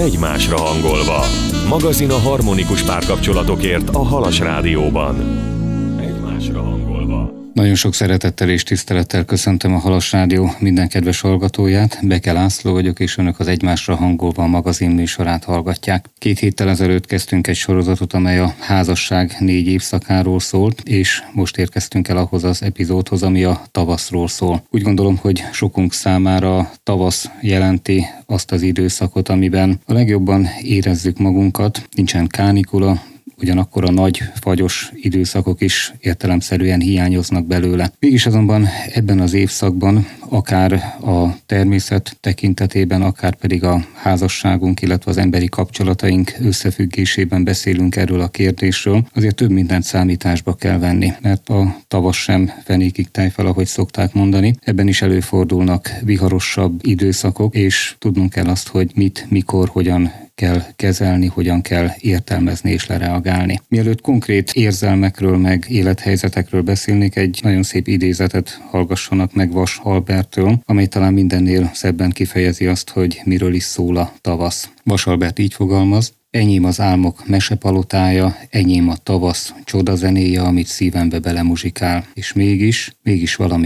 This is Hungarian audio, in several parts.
egymásra hangolva. Magazin a harmonikus párkapcsolatokért a Halas Rádióban. Egymásra hangolva. Nagyon sok szeretettel és tisztelettel köszöntöm a Halas Rádió minden kedves hallgatóját. Beke László vagyok, és önök az Egymásra hangolva a magazin műsorát hallgatják. 2 héttel ezelőtt kezdtünk egy sorozatot, amely a házasság 4 évszakáról szólt, és most érkeztünk el ahhoz az epizódhoz, ami a tavaszról szól. Úgy gondolom, hogy sokunk számára a tavasz jelenti azt az időszakot, amiben a legjobban érezzük magunkat, nincsen kánikula, ugyanakkor a nagy fagyos időszakok is értelemszerűen hiányoznak belőle. Mégis azonban ebben az évszakban akár a természet tekintetében, akár pedig a házasságunk, illetve az emberi kapcsolataink összefüggésében beszélünk erről a kérdésről, azért több mindent számításba kell venni, mert a tavasz sem fenékig táj fel, ahogy szokták mondani. Ebben is előfordulnak viharosabb időszakok, és tudnunk kell azt, hogy mit, mikor, hogyan kell kezelni, hogyan kell értelmezni és lereagálni. Mielőtt konkrét érzelmekről meg élethelyzetekről beszélnék, egy nagyon szép idézetet hallgassanak meg Vas Alberttől, amely talán mindennél szebben kifejezi azt, hogy miről is szól a tavasz. Vas Albert így fogalmaz: enyém az álmok mesepalotája, enyém a tavasz csodazenéje, amit szívembe belemuzsikál, és mégis valami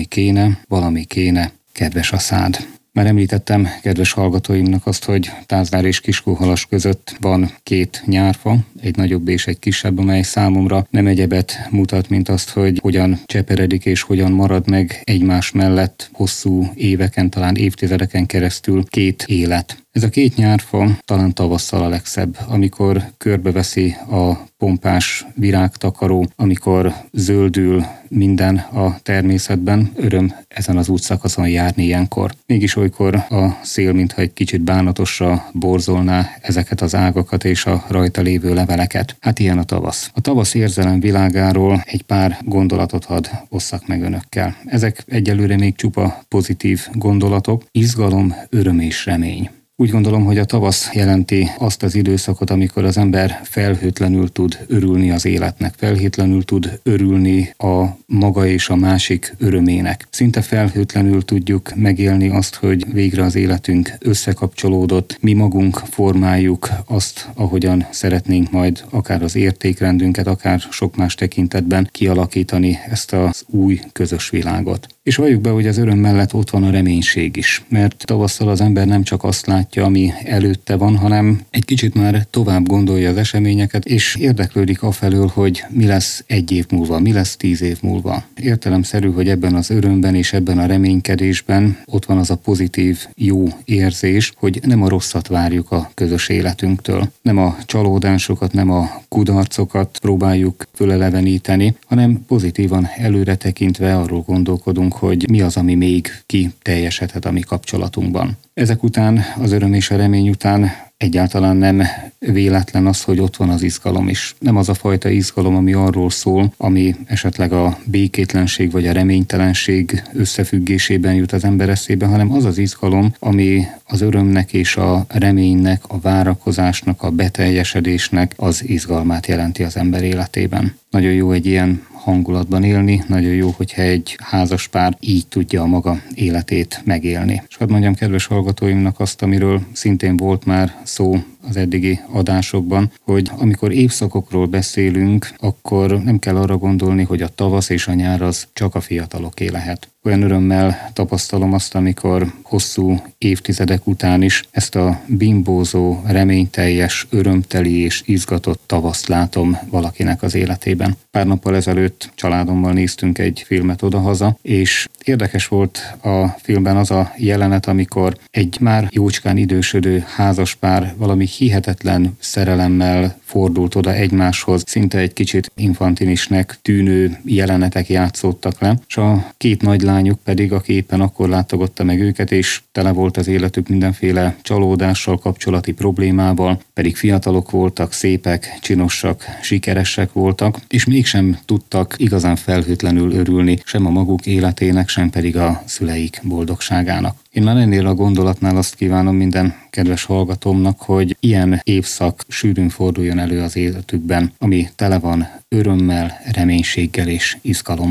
kéne, kedves a szád. Már említettem kedves hallgatóimnak azt, hogy Tázdár és Kiskóhalas között van 2 nyárfa, egy nagyobb és egy kisebb, amely számomra nem egyebet mutat, mint azt, hogy hogyan cseperedik és hogyan marad meg egymás mellett hosszú éveken, talán évtizedeken keresztül 2 élet. Ez a 2 nyárfa talán tavasszal a legszebb, amikor körbeveszi a pompás virágtakaró, amikor zöldül minden a természetben, öröm ezen az útszakaszon járni ilyenkor. Mégis olykor a szél mintha egy kicsit bánatosra borzolná ezeket az ágakat és a rajta lévő leveleket. Hát ilyen a tavasz. A tavasz érzelem világáról egy pár gondolatot hadd osszak meg önökkel. Ezek egyelőre még csupa pozitív gondolatok: izgalom, öröm és remény. Úgy gondolom, hogy a tavasz jelenti azt az időszakot, amikor az ember felhőtlenül tud örülni az életnek, felhőtlenül tud örülni a maga és a másik örömének. Szinte felhőtlenül tudjuk megélni azt, hogy végre az életünk összekapcsolódott, mi magunk formáljuk azt, ahogyan szeretnénk majd akár az értékrendünket, akár sok más tekintetben kialakítani ezt az új közös világot. És valljuk be, hogy az öröm mellett ott van a reménység is, mert tavasszal az ember nem csak azt látja, ami előtte van, hanem egy kicsit már tovább gondolja az eseményeket, és érdeklődik afelől, hogy mi lesz 1 év múlva, mi lesz 10 év múlva. Értelemszerű, hogy ebben az örömben és ebben a reménykedésben ott van az a pozitív, jó érzés, hogy nem a rosszat várjuk a közös életünktől, nem a csalódásokat, nem a kudarcokat próbáljuk föleleveníteni, hanem pozitívan előre tekintve arról gondolkodunk, hogy mi az, ami még kiteljesedhet a mi kapcsolatunkban. Ezek után, az öröm és a remény után egyáltalán nem véletlen az, hogy ott van az izgalom is. Nem az a fajta izgalom, ami arról szól, ami esetleg a békétlenség vagy a reménytelenség összefüggésében jut az ember eszébe, hanem az az izgalom, ami az örömnek és a reménynek, a várakozásnak, a beteljesedésnek az izgalmát jelenti az ember életében. Nagyon jó egy ilyen hangulatban élni, nagyon jó, hogyha egy házaspár így tudja a maga életét megélni. És hadd mondjam kedves hallgatóimnak azt, amiről szintén volt már szó az eddigi adásokban, hogy amikor évszakokról beszélünk, akkor nem kell arra gondolni, hogy a tavasz és a nyár az csak a fiataloké lehet. Olyan örömmel tapasztalom azt, amikor hosszú évtizedek után is ezt a bimbózó, reményteljes, örömteli és izgatott tavaszt látom valakinek az életében. Pár nappal ezelőtt családommal néztünk egy filmet odahaza, és érdekes volt a filmben az a jelenet, amikor egy már jócskán idősödő házaspár valami hihetetlen szerelemmel fordult oda egymáshoz, szinte egy kicsit infantilisnek tűnő jelenetek játszódtak le, és a 2 nagylányuk pedig, aki éppen akkor látogatta meg őket, és tele volt az életük mindenféle csalódással, kapcsolati problémával, pedig fiatalok voltak, szépek, csinosak, sikeresek voltak, és mégsem tudtak igazán felhőtlenül örülni sem a maguk életének, sem pedig a szüleik boldogságának. Én már ennél a gondolatnál azt kívánom minden kedves hallgatómnak, hogy ilyen évszak sűrűn forduljon elő az életükben, ami tele van örömmel, reménységgel és izgalommal.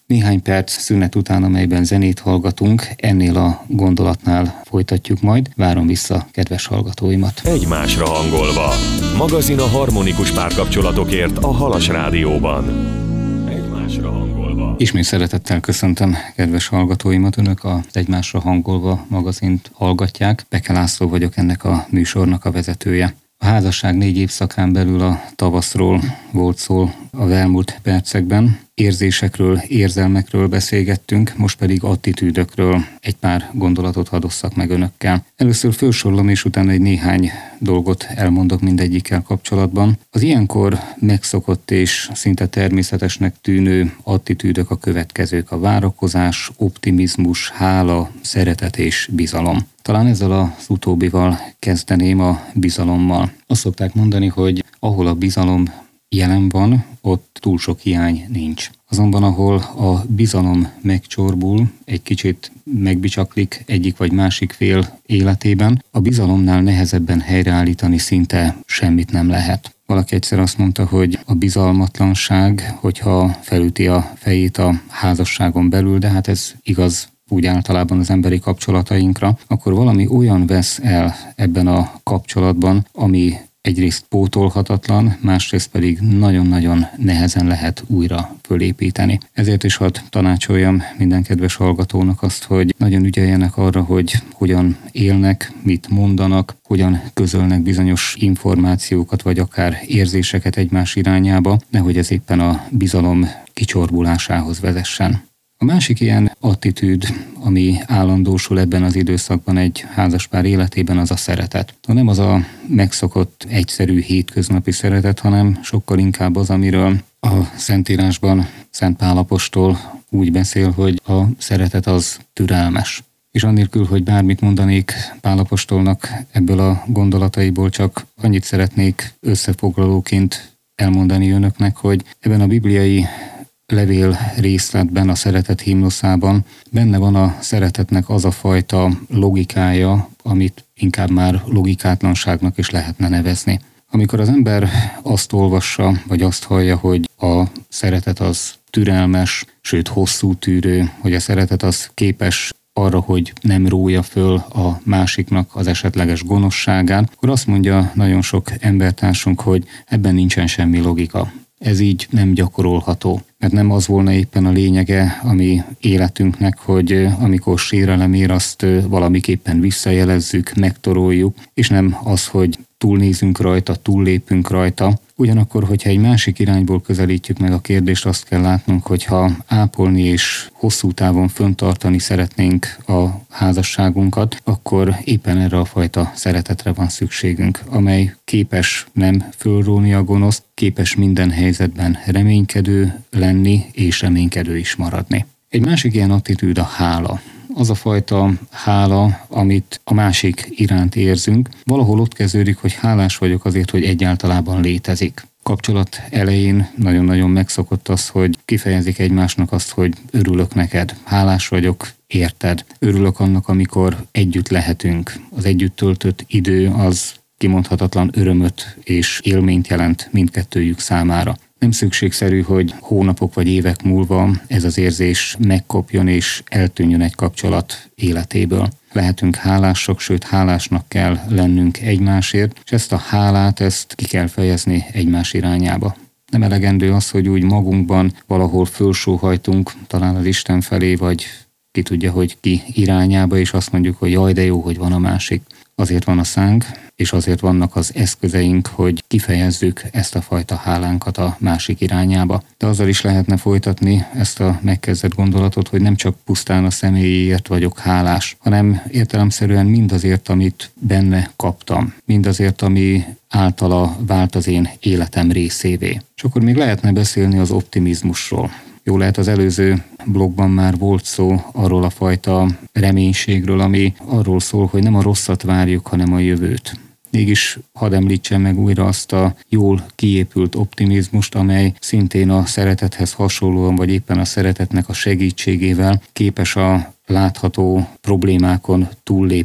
Néhány perc szünet után, amelyben zenét hallgatunk, ennél a gondolatnál folytatjuk majd. Várom vissza kedves hallgatóimat. Egymásra hangolva. Magazin a harmonikus párkapcsolatokért a Halas Rádióban. Egymásra hangolva. Ismét szeretettel köszöntöm kedves hallgatóimat. Önök az Egymásra hangolva magazint hallgatják. Beke László vagyok, ennek a műsornak a vezetője. A házasság 4 évszakán belül a tavaszról volt szó az elmúlt percekben. Érzésekről, érzelmekről beszélgettünk, most pedig attitűdökről egy pár gondolatot hadosszak meg önökkel. Először felsorolom, és utána egy néhány dolgot elmondok mindegyikkel kapcsolatban. Az ilyenkor megszokott és szinte természetesnek tűnő attitűdök a következők: a várakozás, optimizmus, hála, szeretet és bizalom. Talán ezzel az utóbbival kezdeném, a bizalommal. Azt szokták mondani, hogy ahol a bizalom jelen van, ott túl sok hiány nincs. Azonban ahol a bizalom megcsorbul, egy kicsit megbicsaklik egyik vagy másik fél életében, a bizalomnál nehezebben helyreállítani szinte semmit nem lehet. Valaki egyszer azt mondta, hogy a bizalmatlanság, hogyha felüti a fejét a házasságon belül, de hát ez igaz úgy általában az emberi kapcsolatainkra, akkor valami olyan vesz el ebben a kapcsolatban, ami egyrészt pótolhatatlan, másrészt pedig nagyon-nagyon nehezen lehet újra fölépíteni. Ezért is hadd tanácsoljam minden kedves hallgatónak azt, hogy nagyon ügyeljenek arra, hogy hogyan élnek, mit mondanak, hogyan közölnek bizonyos információkat, vagy akár érzéseket egymás irányába, nehogy ez éppen a bizalom kicsorbulásához vezessen. A másik ilyen attitűd, ami állandósul ebben az időszakban egy házaspár életében, az a szeretet. Nem az a megszokott, egyszerű, hétköznapi szeretet, hanem sokkal inkább az, amiről a Szentírásban Szent Pál apostol úgy beszél, hogy a szeretet az türelmes. És annélkül, hogy bármit mondanék Pál apostolnak ebből a gondolataiból, csak annyit szeretnék összefoglalóként elmondani önöknek, hogy ebben a bibliai levél részletben, a szeretet himnuszában benne van a szeretetnek az a fajta logikája, amit inkább már logikátlanságnak is lehetne nevezni. Amikor az ember azt olvassa, vagy azt hallja, hogy a szeretet az türelmes, sőt hosszú tűrő, hogy a szeretet az képes arra, hogy nem rója föl a másiknak az esetleges gonoszságán, akkor azt mondja nagyon sok embertársunk, hogy ebben nincsen semmi logika. Ez így nem gyakorolható, mert nem az volna éppen a lényege a mi életünknek, hogy amikor sérelem ér, azt valamiképpen visszajelezzük, megtoroljuk, és nem az, hogy túlnézünk rajta, túllépünk rajta. Ugyanakkor, hogyha egy másik irányból közelítjük meg a kérdést, azt kell látnunk, hogy ha ápolni és hosszú távon föntartani szeretnénk a házasságunkat, akkor éppen erre a fajta szeretetre van szükségünk, amely képes nem fölróni a gonoszt, képes minden helyzetben reménykedő lenni és reménykedő is maradni. Egy másik ilyen attitűd a hála. Az a fajta hála, amit a másik iránt érzünk, valahol ott kezdődik, hogy hálás vagyok azért, hogy egyáltalában létezik. Kapcsolat elején nagyon-nagyon megszokott az, hogy kifejezik egymásnak azt, hogy örülök neked, hálás vagyok, érted. Örülök annak, amikor együtt lehetünk. Az együtt töltött idő az kimondhatatlan örömöt és élményt jelent mindkettőjük számára. Nem szükségszerű, hogy hónapok vagy évek múlva ez az érzés megkopjon és eltűnjön egy kapcsolat életéből. Lehetünk hálások, sőt hálásnak kell lennünk egymásért, és ezt a hálát, ezt ki kell fejezni egymás irányába. Nem elegendő az, hogy úgy magunkban valahol fölsóhajtunk, talán az Isten felé, vagy ki tudja, hogy ki irányába, és azt mondjuk, hogy jaj, de jó, hogy van a másik. Azért van a szánk, és azért vannak az eszközeink, hogy kifejezzük ezt a fajta hálánkat a másik irányába. De azzal is lehetne folytatni ezt a megkezdett gondolatot, hogy nem csak pusztán a személyéért vagyok hálás, hanem értelemszerűen mindazért, amit benne kaptam, mindazért, ami általa vált az én életem részévé. És akkor még lehetne beszélni az optimizmusról. Jó lehet, az előző blogban már volt szó arról a fajta reménységről, ami arról szól, hogy nem a rosszat várjuk, hanem a jövőt. Mégis hadd említsem meg újra azt a jól kiépült optimizmust, amely szintén a szeretethez hasonlóan, vagy éppen a szeretetnek a segítségével képes a látható problémákon túllépni,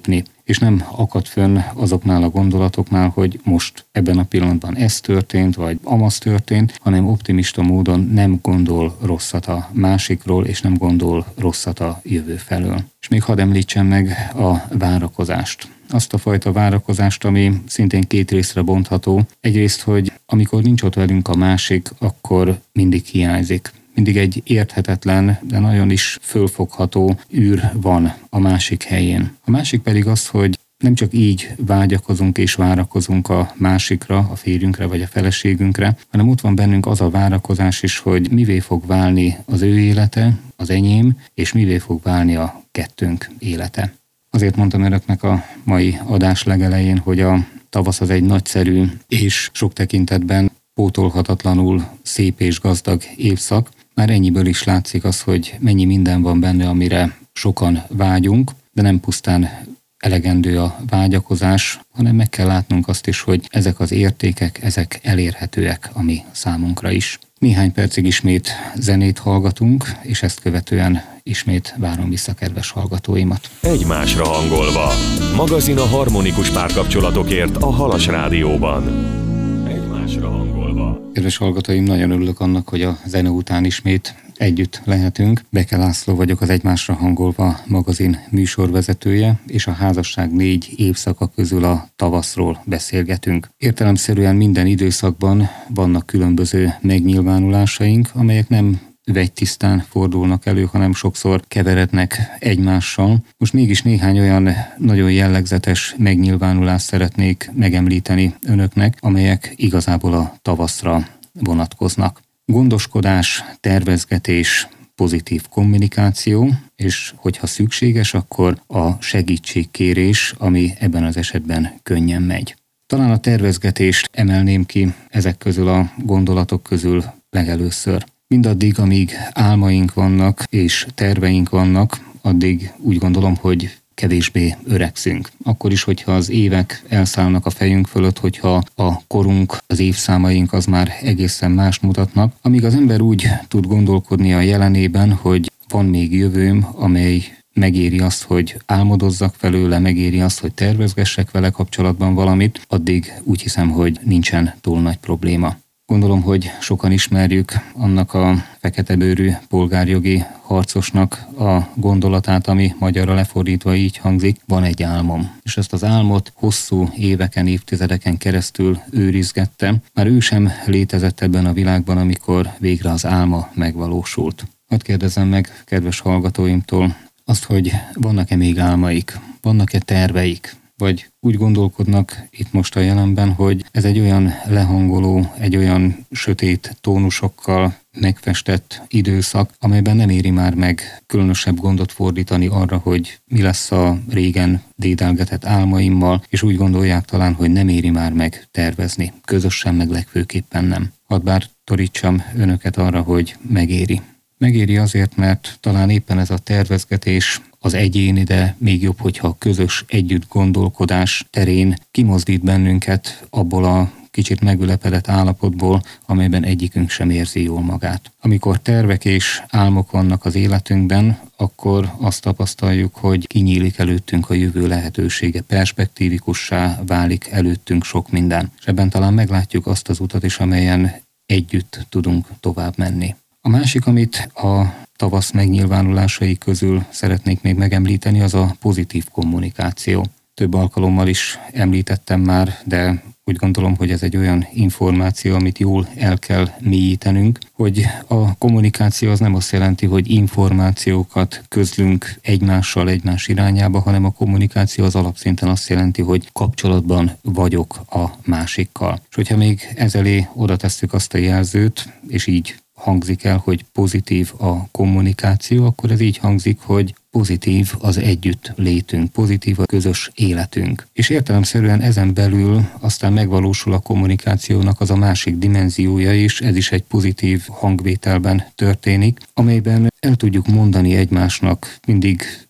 és nem akad fönn azoknál a gondolatoknál, hogy most ebben a pillanatban ez történt, vagy amaz történt, hanem optimista módon nem gondol rosszat a másikról, és nem gondol rosszat a jövő felől. És még hadd említsem meg a várakozást. Azt a fajta várakozást, ami szintén két részre bontható. Egyrészt, hogy amikor nincs ott velünk a másik, akkor mindig hiányzik. Mindig egy érthetetlen, de nagyon is fölfogható űr van a másik helyén. A másik pedig az, hogy nem csak így vágyakozunk és várakozunk a másikra, a férjünkre vagy a feleségünkre, hanem ott van bennünk az a várakozás is, hogy mivé fog válni az ő élete, az enyém, és mivé fog válni a kettőnk élete. Azért mondtam önöknek a mai adás legelején, hogy a tavasz az egy nagyszerű és sok tekintetben pótolhatatlanul szép és gazdag évszak. Már ennyiből is látszik az, hogy mennyi minden van benne, amire sokan vágyunk, de nem pusztán elegendő a vágyakozás, hanem meg kell látnunk azt is, hogy ezek az értékek, ezek elérhetőek a mi számunkra is. Néhány percig ismét zenét hallgatunk, és ezt követően ismét várom vissza kedves hallgatóimat. Egymásra hangolva. Magazin a harmonikus párkapcsolatokért a Halas Rádióban. Egymásra hangolva. Kedves hallgatóim, nagyon örülök annak, hogy a zene után ismét együtt lehetünk. Beke László vagyok, az Egymásra hangolva magazin műsorvezetője, és a házasság 4 évszaka közül a tavaszról beszélgetünk. Értelemszerűen minden időszakban vannak különböző megnyilvánulásaink, amelyek nem vegytisztán fordulnak elő, hanem sokszor keverednek egymással. Most mégis néhány olyan nagyon jellegzetes megnyilvánulást szeretnék megemlíteni önöknek, amelyek igazából a tavaszra vonatkoznak. Gondoskodás, tervezgetés, pozitív kommunikáció, és hogyha szükséges, akkor a segítségkérés, ami ebben az esetben könnyen megy. Talán a tervezgetést emelném ki ezek közül a gondolatok közül legelőször. Mindaddig, amíg álmaink vannak és terveink vannak, addig úgy gondolom, hogy kevésbé öregszünk. Akkor is, hogyha az évek elszállnak a fejünk fölött, hogyha a korunk, az évszámaink az már egészen más mutatnak, amíg az ember úgy tud gondolkodni a jelenében, hogy van még jövőm, amely megéri azt, hogy álmodozzak felőle, megéri azt, hogy tervezgessek vele kapcsolatban valamit, addig úgy hiszem, hogy nincsen túl nagy probléma. Gondolom, hogy sokan ismerjük annak a feketebőrű polgárjogi harcosnak a gondolatát, ami magyarra lefordítva így hangzik: van egy álmom. És ezt az álmot hosszú éveken, évtizedeken keresztül őrizgette. Már ő sem létezett ebben a világban, amikor végre az álma megvalósult. Hadd kérdezzem meg kedves hallgatóimtól azt, hogy vannak-e még álmaik, vannak-e terveik? Vagy úgy gondolkodnak itt most a jelenben, hogy ez egy olyan lehangoló, egy olyan sötét tónusokkal megfestett időszak, amelyben nem éri már meg különösebb gondot fordítani arra, hogy mi lesz a régen dédelgetett álmaimmal, és úgy gondolják talán, hogy nem éri már meg tervezni. Közösen, meg legfőképpen nem. Hadd bár torítsam önöket arra, hogy megéri. Megéri azért, mert talán éppen ez a tervezgetés az egyéni, de még jobb, hogyha a közös együtt gondolkodás terén kimozdít bennünket abból a kicsit megülepedett állapotból, amelyben egyikünk sem érzi jól magát. Amikor tervek és álmok vannak az életünkben, akkor azt tapasztaljuk, hogy kinyílik előttünk a jövő lehetősége, perspektívikussá válik előttünk sok minden. És ebben talán meglátjuk azt az utat is, amelyen együtt tudunk tovább menni. A másik, amit a tavasz megnyilvánulásai közül szeretnék még megemlíteni, az a pozitív kommunikáció. Több alkalommal is említettem már, de úgy gondolom, hogy ez egy olyan információ, amit jól el kell mélyítenünk, hogy a kommunikáció az nem azt jelenti, hogy információkat közlünk egymással, egymás irányába, hanem a kommunikáció az alapszinten azt jelenti, hogy kapcsolatban vagyok a másikkal. És hogyha még ezelé oda tesszük azt a jelzőt, és így hangzik el, hogy pozitív a kommunikáció, akkor ez így hangzik, hogy pozitív az együtt létünk, pozitív a közös életünk. És értelemszerűen ezen belül aztán megvalósul a kommunikációnak az a másik dimenziója is, ez is egy pozitív hangvételben történik, amelyben el tudjuk mondani egymásnak mindig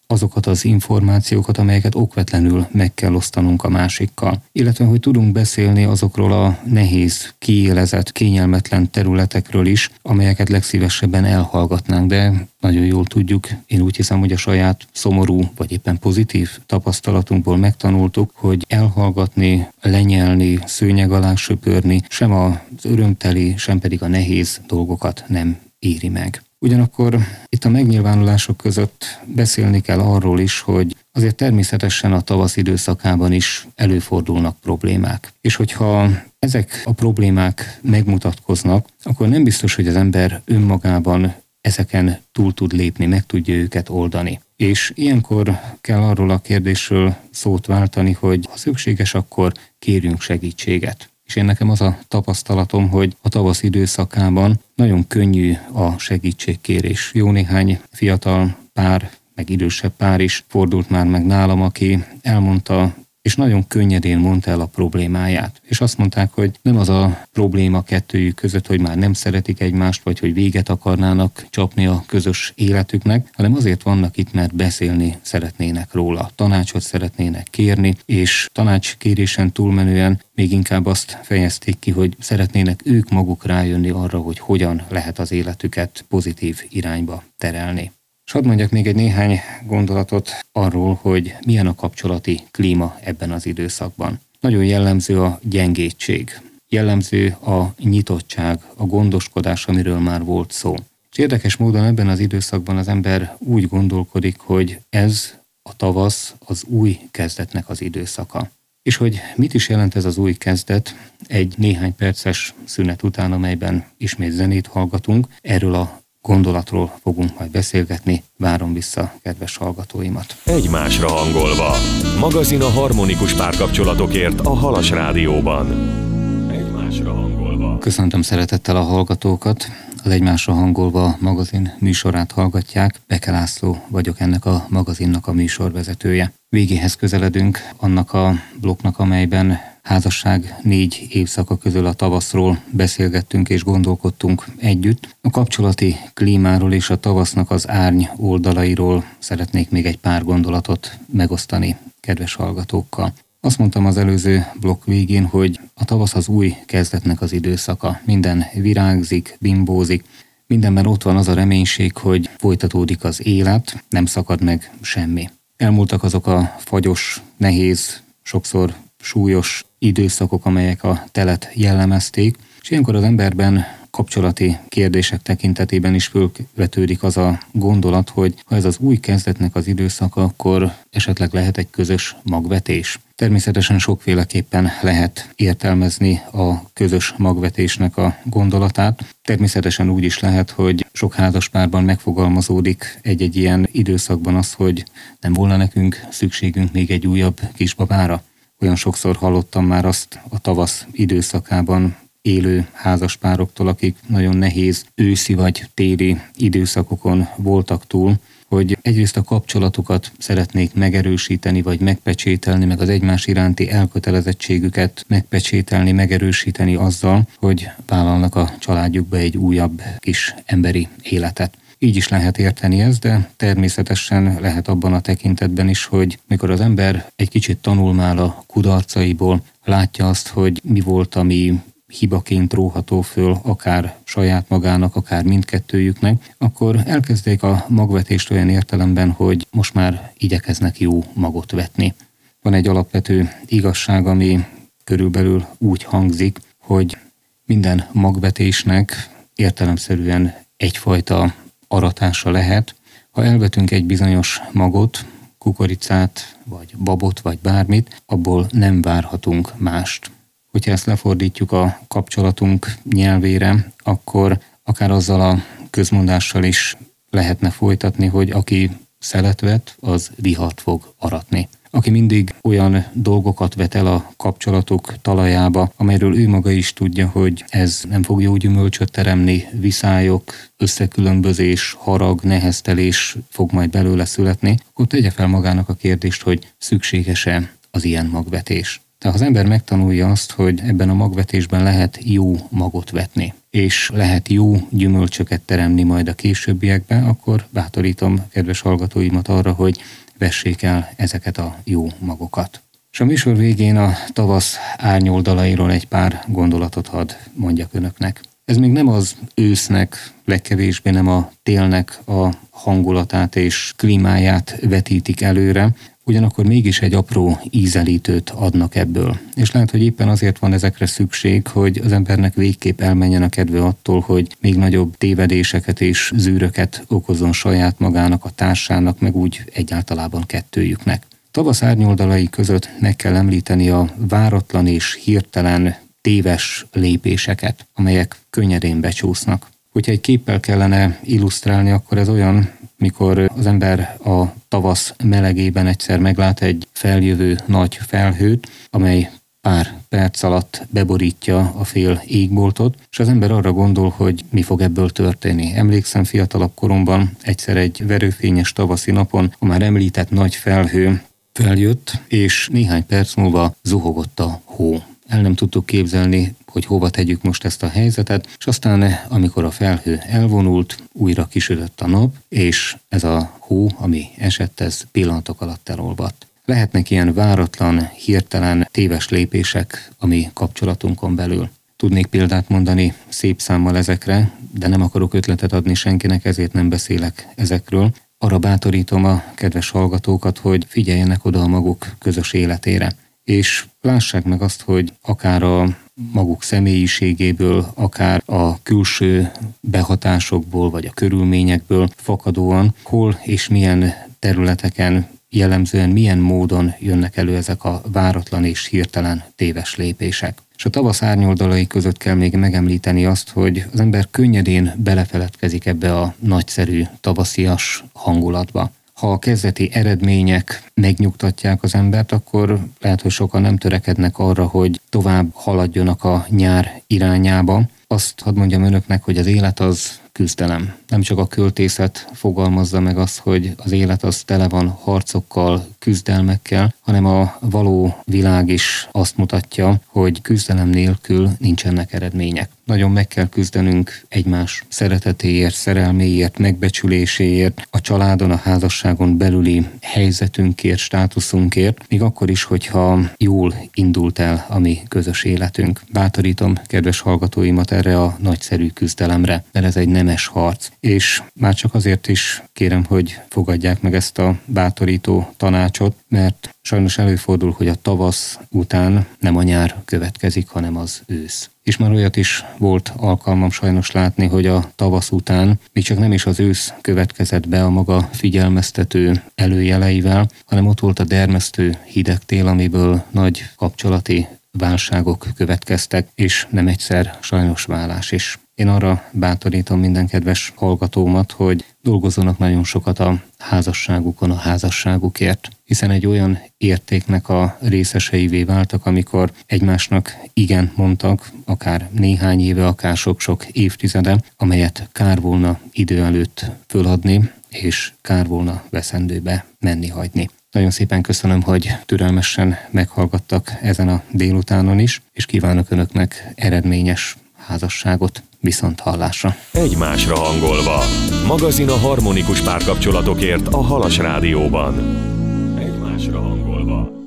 azokat az információkat, amelyeket okvetlenül meg kell osztanunk a másikkal. Illetve, hogy tudunk beszélni azokról a nehéz, kiélezett, kényelmetlen területekről is, amelyeket legszívesebben elhallgatnánk, de nagyon jól tudjuk, én úgy hiszem, hogy a saját szomorú vagy éppen pozitív tapasztalatunkból megtanultuk, hogy elhallgatni, lenyelni, szőnyeg alá söpörni sem az örömteli, sem pedig a nehéz dolgokat nem éri meg. Ugyanakkor itt a megnyilvánulások között beszélni kell arról is, hogy azért természetesen a tavasz időszakában is előfordulnak problémák. És hogyha ezek a problémák megmutatkoznak, akkor nem biztos, hogy az ember önmagában ezeken túl tud lépni, meg tudja őket oldani. És ilyenkor kell arról a kérdésről szót váltani, hogy ha szükséges, akkor kérjünk segítséget. És én nekem az a tapasztalatom, hogy a tavasz időszakában nagyon könnyű a segítségkérés. Jó néhány fiatal pár, meg idősebb pár is fordult már meg nálam, aki elmondta, és nagyon könnyedén mondta el a problémáját. És azt mondták, hogy nem az a probléma kettőjük között, hogy már nem szeretik egymást, vagy hogy véget akarnának csapni a közös életüknek, hanem azért vannak itt, mert beszélni szeretnének róla, tanácsot szeretnének kérni, és tanácskérésen túlmenően még inkább azt fejezték ki, hogy szeretnének ők maguk rájönni arra, hogy hogyan lehet az életüket pozitív irányba terelni. És hadd mondjak még egy néhány gondolatot arról, hogy milyen a kapcsolati klíma ebben az időszakban. Nagyon jellemző a gyengétség, jellemző a nyitottság, a gondoskodás, amiről már volt szó. És érdekes módon ebben az időszakban az ember úgy gondolkodik, hogy ez a tavasz az új kezdetnek az időszaka. És hogy mit is jelent ez az új kezdet, egy néhány perces szünet után, amelyben ismét zenét hallgatunk, erről a gondolatról fogunk majd beszélgetni. Várom vissza kedves hallgatóimat. Egymásra hangolva. Magazin a harmonikus párkapcsolatokért a Halas Rádióban. Egymásra hangolva. Köszöntöm szeretettel a hallgatókat. Az Egymásra hangolva magazin műsorát hallgatják. Beke László vagyok, ennek a magazinnak a műsorvezetője. Végéhez közeledünk annak a blokknak, amelyben házasság 4 évszaka közül a tavaszról beszélgettünk és gondolkodtunk együtt. A kapcsolati klímáról és a tavasznak az árny oldalairól szeretnék még egy pár gondolatot megosztani kedves hallgatókkal. Azt mondtam az előző blokk végén, hogy a tavasz az új kezdetnek az időszaka. Minden virágzik, bimbózik, mindenben ott van az a reménység, hogy folytatódik az élet, nem szakad meg semmi. Elmúltak azok a fagyos, nehéz, sokszor súlyos időszakok, amelyek a telet jellemezték, és ilyenkor az emberben kapcsolati kérdések tekintetében is fölvetődik az a gondolat, hogy ha ez az új kezdetnek az időszaka, akkor esetleg lehet egy közös magvetés. Természetesen sokféleképpen lehet értelmezni a közös magvetésnek a gondolatát. Természetesen úgy is lehet, hogy sok házaspárban megfogalmazódik egy-egy ilyen időszakban az, hogy nem volna nekünk szükségünk még egy újabb kisbabára. Olyan sokszor hallottam már azt a tavasz időszakában élő házaspároktól, akik nagyon nehéz őszi vagy téli időszakokon voltak túl, hogy egyrészt a kapcsolatukat szeretnék megerősíteni vagy megpecsételni, meg az egymás iránti elkötelezettségüket megpecsételni, megerősíteni azzal, hogy vállalnak a családjukba egy újabb kis emberi életet. Így is lehet érteni ezt, de természetesen lehet abban a tekintetben is, hogy mikor az ember egy kicsit tanulmál a kudarcaiból, látja azt, hogy mi volt, ami hibaként róható föl, akár saját magának, akár mindkettőjüknek, akkor elkezdték a magvetést olyan értelemben, hogy most már igyekeznek jó magot vetni. Van egy alapvető igazság, ami körülbelül úgy hangzik, hogy minden magvetésnek értelemszerűen egyfajta aratása lehet. Ha elvetünk egy bizonyos magot, kukoricát, vagy babot, vagy bármit, abból nem várhatunk mást. Hogyha ezt lefordítjuk a kapcsolatunk nyelvére, akkor akár azzal a közmondással is lehetne folytatni, hogy aki szelet vet, az vihart fog aratni. Aki mindig olyan dolgokat vet el a kapcsolatok talajába, amelyről ő maga is tudja, hogy ez nem fog jó gyümölcsöt teremni, viszályok, összekülönbözés, harag, neheztelés fog majd belőle születni, akkor tegye fel magának a kérdést, hogy szükséges-e az ilyen magvetés. Tehát az ember megtanulja azt, hogy ebben a magvetésben lehet jó magot vetni. és lehet jó gyümölcsöket teremni majd a későbbiekben, akkor bátorítom kedves hallgatóimat arra, hogy vessék el ezeket a jó magokat. És a műsor végén a tavasz árnyoldalairól egy pár gondolatot hadd mondjak önöknek. Ez még nem az ősznek, legkevésbé nem a télnek a hangulatát és klímáját vetítik előre, ugyanakkor mégis egy apró ízelítőt adnak ebből. És lehet, hogy éppen azért van ezekre szükség, hogy az embernek végképp elmenjen a kedve attól, hogy még nagyobb tévedéseket és zűröket okozzon saját magának, a társának, meg úgy egyáltalában kettőjüknek. Tavasz árnyoldalai között meg kell említeni a váratlan és hirtelen téves lépéseket, amelyek könnyedén becsúsznak. Hogyha egy képpel kellene illusztrálni, akkor ez olyan, mikor az ember a tavasz melegében egyszer meglát egy feljövő nagy felhőt, amely pár perc alatt beborítja a fél égboltot, és az ember arra gondol, hogy mi fog ebből történni. Emlékszem, fiatalabb koromban egyszer egy verőfényes tavaszi napon a már említett nagy felhő feljött, és néhány perc múlva zuhogott a hó. El nem tudtuk képzelni, hogy hova tegyük most ezt a helyzetet, és aztán, amikor a felhő elvonult, újra kisütött a nap, és ez a hó, ami esett, ez pillanatok alatt elolvadt. Lehetnek ilyen váratlan, hirtelen, téves lépések a mi kapcsolatunkon belül. Tudnék példát mondani szép számmal ezekre, de nem akarok ötletet adni senkinek, ezért nem beszélek ezekről. Arra bátorítom a kedves hallgatókat, hogy figyeljenek oda a maguk közös életére. És lássák meg azt, hogy akár a maguk személyiségéből, akár a külső behatásokból, vagy a körülményekből fakadóan, hol és milyen területeken, jellemzően milyen módon jönnek elő ezek a váratlan és hirtelen téves lépések. És a tavasz árnyoldalai között kell még megemlíteni azt, hogy az ember könnyedén belefeledkezik ebbe a nagyszerű tavaszias hangulatba. Ha a kezdeti eredmények megnyugtatják az embert, akkor lehet, hogy sokan nem törekednek arra, hogy tovább haladjonak a nyár irányába. Azt hadd mondjam önöknek, hogy az élet az küzdelem. Nem csak a költészet fogalmazza meg azt, hogy az élet az tele van harcokkal, küzdelmekkel, hanem a való világ is azt mutatja, hogy küzdelem nélkül nincsenek eredmények. Nagyon meg kell küzdenünk egymás szeretetéért, szerelméért, megbecsüléséért, a családon, a házasságon belüli helyzetünkért, státuszunkért, még akkor is, hogyha jól indult el a mi közös életünk. Bátorítom kedves hallgatóimat erre a nagyszerű küzdelemre, mert ez egy nemes harc. És már csak azért is kérem, hogy fogadják meg ezt a bátorító tanácsot, mert sajnos előfordul, hogy a tavasz után nem a nyár következik, hanem az ősz. És már olyat is volt alkalmam sajnos látni, hogy a tavasz után még csak nem is az ősz következett be a maga figyelmeztető előjeleivel, hanem ott volt a dermesztő hideg tél, amiből nagy kapcsolati válságok következtek, és nem egyszer sajnos válás is. Én arra bátorítom minden kedves hallgatómat, hogy dolgozzanak nagyon sokat a házasságukon, a házasságukért, hiszen egy olyan értéknek a részeseivé váltak, amikor egymásnak igent mondtak, akár néhány éve, akár sok-sok évtizede, amelyet kár volna idő előtt föladni, és kár volna veszendőbe menni hagyni. Nagyon szépen köszönöm, hogy türelmesen meghallgattak ezen a délutánon is, és kívánok önöknek eredményes házasságot. Viszont hallásra. Egymásra hangolva. Magazin a harmonikus párkapcsolatokért a Halas Rádióban. Egymásra hangolva.